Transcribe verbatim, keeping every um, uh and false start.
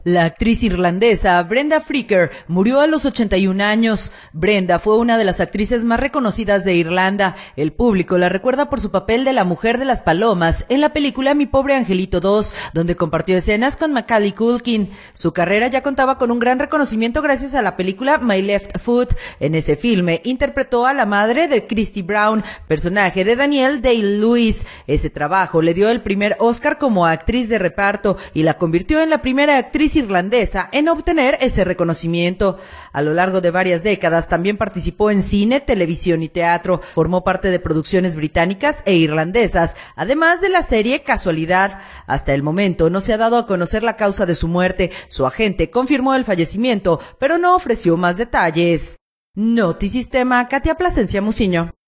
La actriz irlandesa Brenda Fricker murió a los ochenta y un años. Brenda fue una de las actrices más reconocidas de Irlanda. El público la recuerda por su papel de la mujer de las palomas en la película Mi pobre angelito dos, donde compartió escenas con Macaulay Culkin. Su carrera ya contaba con un gran reconocimiento gracias a la película My Left Foot. En ese filme interpretó a la madre de Christy Brown, personaje de Danielle Day-Lewis. Ese trabajo le dio el primer Oscar como actriz de reparto y la convirtió en la primera actriz irlandesa en obtener ese reconocimiento. A lo largo de varias décadas también participó en cine, televisión y teatro. Formó parte de producciones británicas e irlandesas, además de la serie Casualidad. Hasta el momento no se ha dado a conocer la causa de su muerte. Su agente confirmó el fallecimiento, pero no ofreció más detalles. Notisistema, Katia Plasencia Muciño.